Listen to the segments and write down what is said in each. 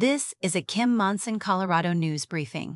This is a Kim Monson, Colorado news briefing.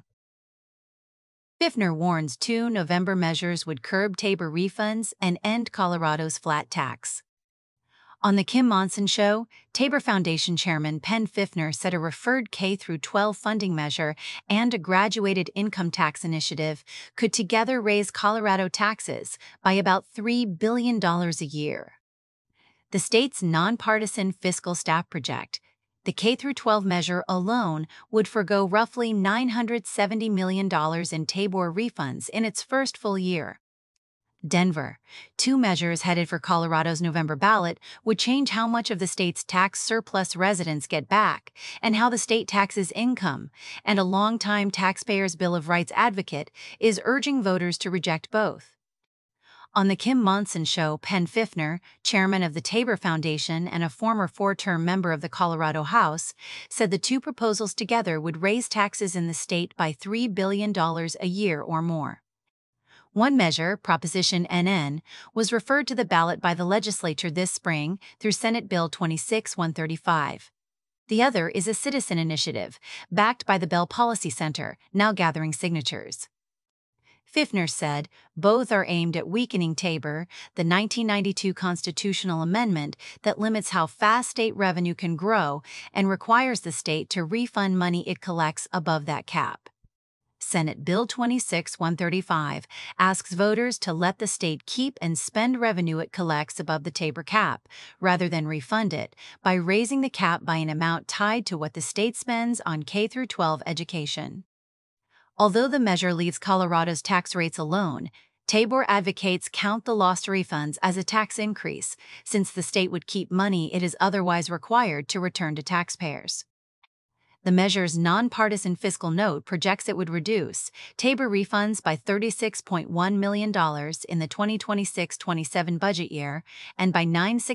Fifner warns 2 November measures would curb Tabor refunds and end Colorado's flat tax. On the Kim Monson Show, Tabor Foundation Chairman Penn Fifner said a referred K-12 funding measure and a graduated income tax initiative could together raise Colorado taxes by about $3 billion a year. The state's nonpartisan fiscal staff project the K-12 measure alone would forgo roughly $970 million in Tabor refunds in its first full year. Denver. 2 measures headed for Colorado's November ballot would change how much of the state's tax surplus residents get back and how the state taxes income, and a longtime taxpayers' Bill of Rights advocate is urging voters to reject both. On the Kim Monson Show, Penn Fifner, chairman of the Tabor Foundation and a former 4-term member of the Colorado House, said the 2 proposals together would raise taxes in the state by $3 billion a year or more. One measure, Proposition NN, was referred to the ballot by the legislature this spring through Senate Bill 26-135. The other is a citizen initiative, backed by the Bell Policy Center, now gathering signatures. Fifner said both are aimed at weakening Tabor, the 1992 constitutional amendment that limits how fast state revenue can grow and requires the state to refund money it collects above that cap. Senate Bill 26-135 asks voters to let the state keep and spend revenue it collects above the Tabor cap, rather than refund it, by raising the cap by an amount tied to what the state spends on K-12 education. Although the measure leaves Colorado's tax rates alone, Tabor advocates count the lost refunds as a tax increase, since the state would keep money it is otherwise required to return to taxpayers. The measure's nonpartisan fiscal note projects it would reduce Tabor refunds by $36.1 million in the 2026-27 budget year and by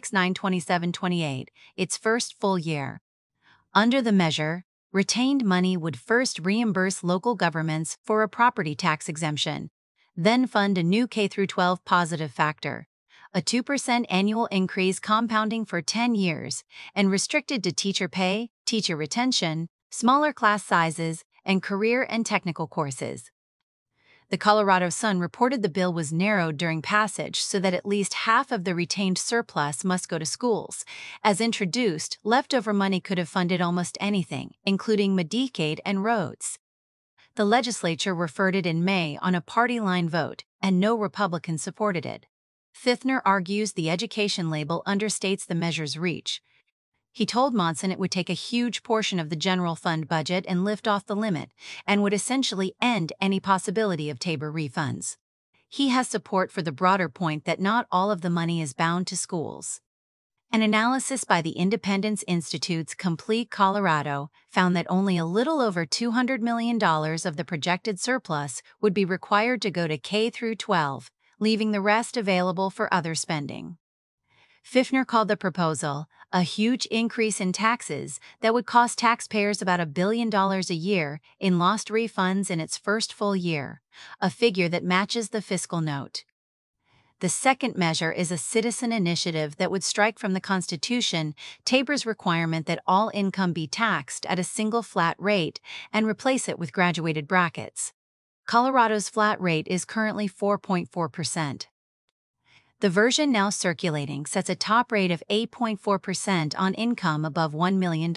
$969.27-28, its first full year. Under the measure, retained money would first reimburse local governments for a property tax exemption, then fund a new K-12 positive factor, a 2% annual increase compounding for 10 years, and restricted to teacher pay, teacher retention, smaller class sizes, and career and technical courses. The Colorado Sun reported the bill was narrowed during passage so that at least half of the retained surplus must go to schools. As introduced, leftover money could have funded almost anything, including Medicaid and roads. The legislature referred it in May on a party-line vote, and no Republicans supported it. Fifner argues the education label understates the measure's reach. He told Monson it would take a huge portion of the general fund budget and lift off the limit, and would essentially end any possibility of Tabor refunds. He has support for the broader point that not all of the money is bound to schools. An analysis by the Independence Institute's Complete Colorado found that only a little over $200 million of the projected surplus would be required to go to K-12, leaving the rest available for other spending. Fifner called the proposal a huge increase in taxes that would cost taxpayers about $1 billion a year in lost refunds in its first full year, a figure that matches the fiscal note. The second measure is a citizen initiative that would strike from the Constitution Tabor's requirement that all income be taxed at a single flat rate and replace it with graduated brackets. Colorado's flat rate is currently 4.4%. The version now circulating sets a top rate of 8.4% on income above $1 million.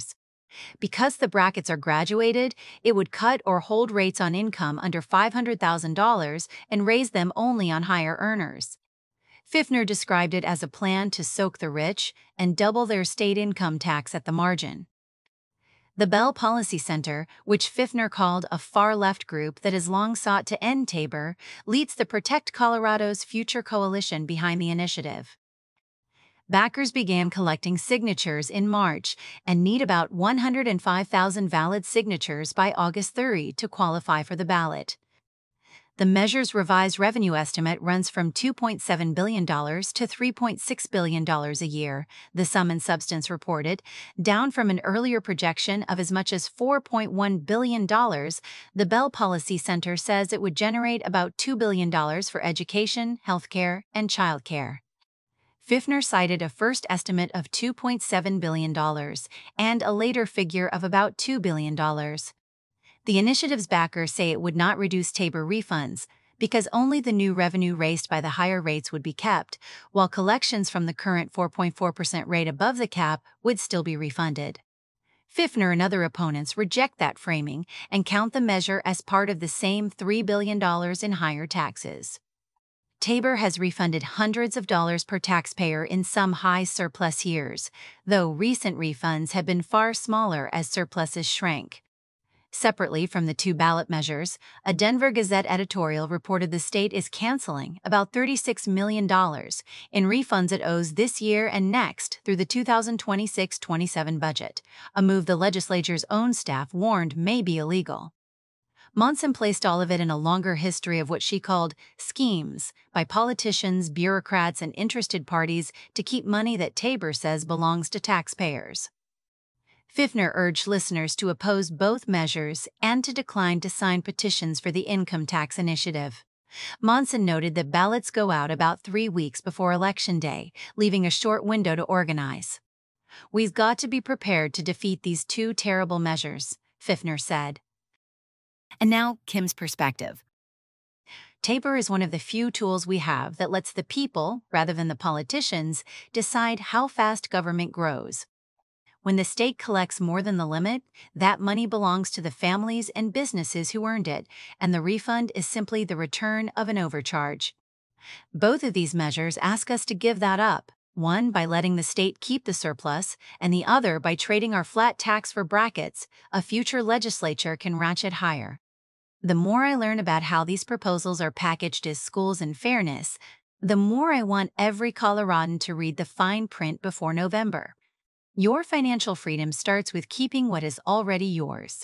Because the brackets are graduated, it would cut or hold rates on income under $500,000 and raise them only on higher earners. Fifner described it as a plan to soak the rich and double their state income tax at the margin. The Bell Policy Center, which Fifner called a far-left group that has long sought to end Tabor, leads the Protect Colorado's Future coalition behind the initiative. Backers began collecting signatures in March and need about 105,000 valid signatures by August 30 to qualify for the ballot. The measure's revised revenue estimate runs from $2.7 billion to $3.6 billion a year, the Sum and Substance reported, down from an earlier projection of as much as $4.1 billion. The Bell Policy Center says it would generate about $2 billion for education, healthcare, and childcare. Fifner cited a first estimate of $2.7 billion and a later figure of about $2 billion. The initiative's backers say it would not reduce Tabor refunds because only the new revenue raised by the higher rates would be kept, while collections from the current 4.4% rate above the cap would still be refunded. Fifner and other opponents reject that framing and count the measure as part of the same $3 billion in higher taxes. Tabor has refunded hundreds of dollars per taxpayer in some high surplus years, though recent refunds have been far smaller as surpluses shrank. Separately from the two ballot measures, a Denver Gazette editorial reported the state is canceling about $36 million in refunds it owes this year and next through the 2026-27 budget, a move the legislature's own staff warned may be illegal. Monson placed all of it in a longer history of what she called schemes by politicians, bureaucrats, and interested parties to keep money that Tabor says belongs to taxpayers. Fifner urged listeners to oppose both measures and to decline to sign petitions for the income tax initiative. Monson noted that ballots go out about 3 weeks before Election Day, leaving a short window to organize. "We've got to be prepared to defeat these two terrible measures," Fifner said. And now, Kim's perspective. Tabor is one of the few tools we have that lets the people, rather than the politicians, decide how fast government grows. When the state collects more than the limit, that money belongs to the families and businesses who earned it, and the refund is simply the return of an overcharge. Both of these measures ask us to give that up, one by letting the state keep the surplus, and the other by trading our flat tax for brackets a future legislature can ratchet higher. The more I learn about how these proposals are packaged as schools and fairness, the more I want every Coloradan to read the fine print before November. Your financial freedom starts with keeping what is already yours.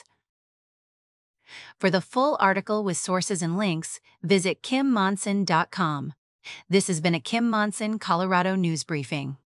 For the full article with sources and links, visit KimMonson.com. This has been a Kim Monson Colorado News Briefing.